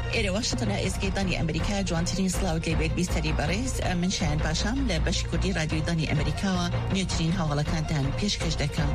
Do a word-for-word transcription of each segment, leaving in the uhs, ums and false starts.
إلى واشنطن إسكي داني أمريكا جوانترين سلاوت ليبيك بيستري باريس من شان باشام لبشي كردي راديو داني أمريكا نيوترين هاولا كانتان بيشكش دكا.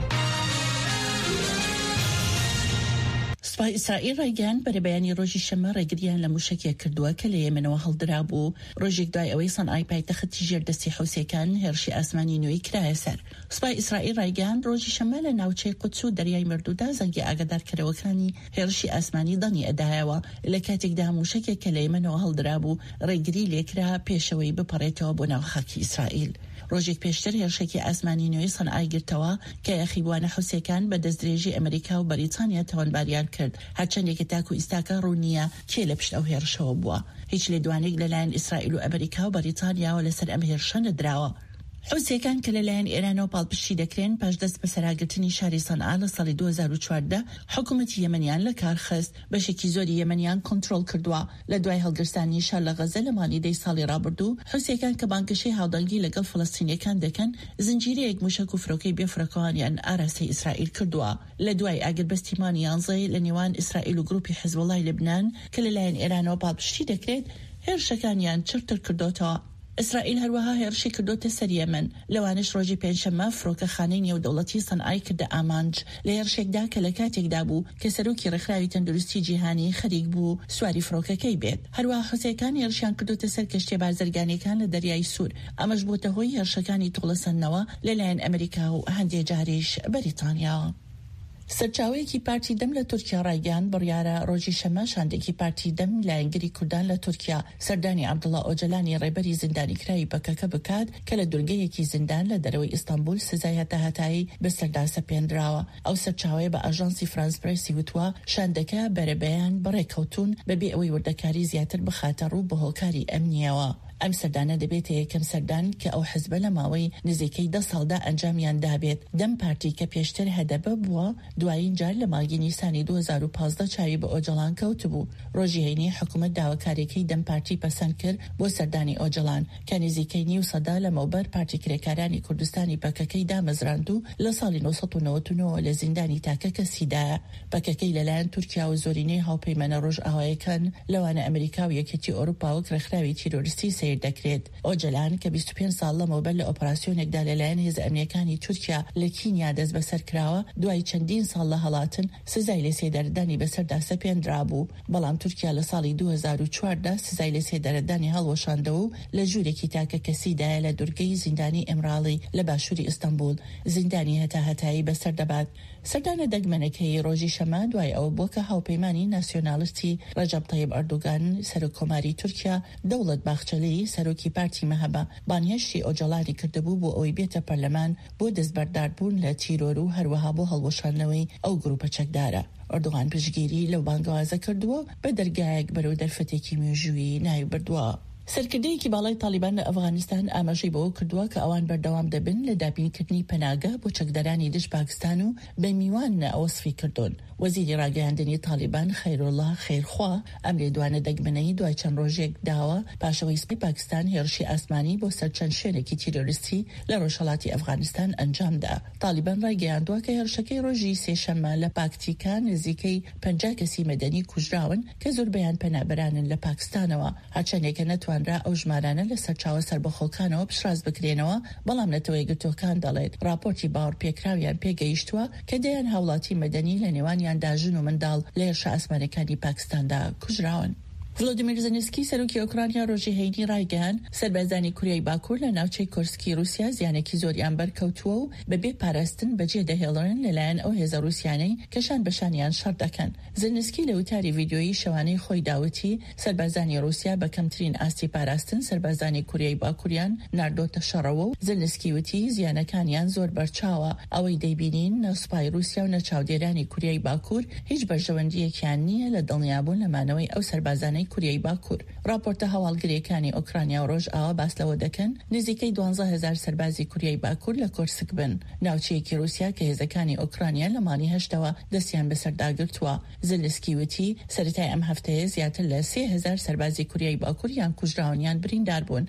سپای اسرائیل ڕایگەیان بەرە بەیانی ڕۆژی شەمە ڕێگریان لە موشکێک کردووە کە لە یەمەنەوە هەڵدرابوو ڕۆژێک دوای ئەوەی سەنعای پایتەختی ژێردەستی حوسیەکان هێرشی ئاسمانی نوێی کرایە سەر. سپای اسرائیل ڕایگەیان ڕۆژی شەمە لە ناوچەی قودس و دەریای مردوودا زەنگی ئاگادارکەرەوەکانی هێرشی ئاسمانی دەنی ئەدایەوە لە کاتێکدا موشکێک کە لە یەمەنەوە هەڵدرابوو ڕێگری لێکرا پێشەوەی بپەڕێتەوە بۆ ناو خاکی ئیسرائیل. ڕۆژێک پێشتر هێرشێکی ئاسمانی نوێی سەنعای گرتەوە کە یەخیبوانە حوسیەکان بە دەستدرێژی ئەمریکا و بەریتانیا تاوانباریان کرد. هەرچەندێکە تاکو ئیستاکە ڕوونیە کێ لە پشت ئەو هێرشەوە بووە. هیچ لێدوانێک لەلایەن ئیسرائیل و ئەمریکا و بەریتانیاوە لەسەر ئەم هێرشە نەدراوە. حوسیەکان کە لەلایەن ئێرانەوە پاڵپشتی دەکرێن پاش دەست بە سەراگرتنی شاری سەنعا لە ساڵی دوو هەزار و چواردە حکوومەتی یەمەنیان لە کار خست بەشێکی زۆری یەمەنیان کۆنتڕۆڵ کردووە. لە دوای هەڵگرستانی شار لە غەزە لە ماڵی دەی ساڵی ڕابردوو حوسیەکان کە بانگەشەی هاودەنگی لەگەڵ فەڵەستینیەکان دەکەن زنجیرەیەک موشک و فرۆکەی بێفڕەکەوانیان ئاراستەی ئیسرائیل کردووە. لە دوای ئاگربەستیمانی یانزەی لە نێوان ئیسرائیل و گروپی حیزبوڵای لەبنان کە لەلایەن ئێرانەوە پاڵپشتی دەکرێت هێرشەکانیان چرتر کردوتەوە. ئیسرائیل هەروەها هێرشی کردوتە سەر یەمەن. لەوانش ڕۆژی پێنجشەممە فرۆکەخانەی نێودەوڵەتی سەنعای کردە ئامانج لە هێرشێکدا کە لە کاتێکدا بوو کە سەرۆکی ڕێکخراوی تەندروستی جیهانی خەریک بوو سواری فرۆکەکەی بێت. هەروەها حوسیەکان هێرشیان کردوتە سەر کەشتێ بازرگانیەکان لە دەریای سوور. ئەمەش بووتە هۆی هێرشەکانی توڵەسەندنەوە لەلایەن ئەمریکا و هەندێک جاریش بەریتانیا. سەرچاوەیەکی پارتی دەم لە تورکیا ڕایگەیاند بڕیارە ڕۆژی شەمە شاندێکی پارتی دەم لایەنگری کوردان لە تورکیا سەردانی عەبدوڵڵا ئۆجەلانی ڕێبەری زیندانیکراوی بەکەکە بکات کە لە دورگەیەکی زیندان لە دەرەوەی ئیستانبول سزای هەتاهەتایی بەسەردا سەپێنراوە. ئەو سەرچاوەیە بە ئاژانسی فرانس پرێسی وتووە شاندەکە بەرەبەیان بەڕێکەوتون بەبێ ئەوەی وردەکاری زیاتر بخاتە ڕوو بە هۆکاری ئەمنیەوە. ئەم سەردانە دەبێتە یەکەم سەردان کە ئەو حزبە لە ماوەی نزیکەی دە ساڵدا ئەنجامیان دابێت. دەم پارتی کە پێشتر هەدەبە بووە دوایین جار لە ماگی نیسانی دوو هەزار و پانزدە چاوی بە ئۆجەڵان کەوت بوو. ڕۆژی هەینی حکوومەت داواکاریەکەی دەم پارتی پەسەند کرد بۆ سەردانی ئۆجەڵان کە نزیکەی نیو سەدا لە مەوبەر پارتی کرێکارانی کوردستانی پەکەکەی دامەزراند و لە ساڵی نۆ سەد و نەوەت و نۆ لە زیندانی تاکە کەسیدایە. پەکەکەی لەلایەن تورکیا و زۆرینەی هاوپەیمانە ڕۆژئاوایەکان لەوانە ئەمریکا و یەکێتی ئەوروپا وەک ڕێکخراوی تیرۆریستی سیر دەکرێت. ئۆجەلان کە بیست و پێنج ساڵ لەمەوبەر لە ئۆپەراسیۆنێکدا لەلایەن هێزە ئەمنیەکانی تورکیا لە کینیا دەست بەسەر کراوە دوای چەندین ساڵ لە هەڵاتن سزای لە سێدەردانی بەسەردا سەپێنرابوو. بەڵام تورکیا لە ساڵی دوو هەزار و چواردە سزای لە سێدەردانی هەڵوەشاندەوە و لە ژوورێکی تاکە کەسیدایە لە دورگەی زیندانی ئێمراڵی لە باشووری ئیستانبول زیندانی هەتاهەتایی بەسەر دەبات. سەردانە دەگمەنەکەی ڕۆژی شەمە دوای ئەوە بووە کە هاوپەیمانی ناسیۆنالیستی ڕەجەب تەیب ئەردۆگان سەرۆکۆماری تورکیا دەوڵەت باخچەلەی سەرۆکی پارتی مەهەبە بانیەشی ئۆجەڵانی کردبوو بۆ ئەوەی بێتە پەرلەمان بۆ دەستبەرداربوون لە تیرۆر و هەروەها بۆ هەڵوەشاندنەوەی ئەو گروپە چەکدارە. ئەردۆغان پشتگیری لەو بانگوازە کردووە بە دەرگایەک بەرەو دەرفەتێکی مێژووی ناوی بردووە. سەرکردەیەکی باڵای تالیبان لە ئەفغانستان ئاماژەی بەوە کردووە کە ئەوان بەردەوام دەبن لە دابینکردنی پەناگە بۆ چەکدەرانی دژ پاکستان و بە میوان ئەوەسفی کردوون. وەزیری ڕاگەیاندنی تالیبان خەیرۆڵا خێرخوا ئەم لێدوانە دەگمەنەی دوای چەند ڕۆژێک داوە پاشەوەی سپی پاکستان هێرشی ئاسمانی بۆ سەر چەند شوێنێکی تیرۆریستی لە ڕۆژهەڵاتی ئەفغانستان ئەنجامدا. تالیبان ڕاگەیاندووە کە هێرشەکەی ڕۆژی سێشەممە لە پاکتیکا نزیکەی پەنجا کەسی مەدەنی کوژراون کە زۆربەیان پەنابەرانن لە پاکستانەوە. هەرچەندێکە نەتوانرا ئەو ژمارانە لە سەرچاوە سربەخۆکانەوە پشراز بکرێنەوە بەڵام نەتەوەی گرتوەکان دەڵێت راپۆرتی باوەڕ پێکراویان پێگەیشتووە کە دەیان هاوڵاتی مەدەنی لە نێوانیان داژن و منداڵ لە هێرشە ئاسمانەکانی پاکستاندا کوژراون. ڤلۆدیمیر زەلێنسکی سەرۆکی ئۆکرانیا ڕۆژی هەینی ڕایگەیاند سەربازانی کوریای باکوور لە ناوچەی کورسکی رووسیا زیانێکی زۆریان بەرکەوتووە و بەبێ پاراستن بەجێ دەهێڵن لەلایەن ئەو هێزە رووسیانەی کەشان بەشانیان شەڕ دەکەن. زەلێنسکی لە وتاری ڤیدیۆیی شەوانەی خۆی داوتی سەربازانی رووسیا بە کەمترین ئاستی پاراستن سەربازانی کوریای باکووریان ناردۆتە شەڕەوە و زەلێنسکی وتی زیانەکانیان زۆر بەرچاوە. ئەوەی دەیبینین نەسوپای رووسیا و نەچاودێرانی کوریای باکوور هیچ بەرژەوەندیەکیان نییە لە دڵنیابوون لەمانەوەی ئەو سەربازانەی کوریای باکوور. راپۆرتە هەواڵگرەکانی ئۆکرانیا و ڕۆژئاوا باس لەوە دەکەن نزیکەی دوانزە هەزار سەربازی کوریای باکوور لە کورسک بن. ناوچەیەکی رووسیا کە هێزەکانی ئۆکرانیا لە مانگی هەشتەوە دەستیان بەسەرداگرتووە. زەلێنسکی وتی سەرەتای ئەم هەفتەیە زیاتر لە سێ هەزار سەربازی کوریای باکوور یان کوژراونیان بریندار بوون.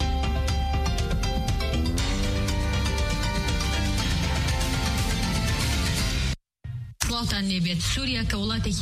وڵاتان نێبێت سووریا کە وڵاتێکی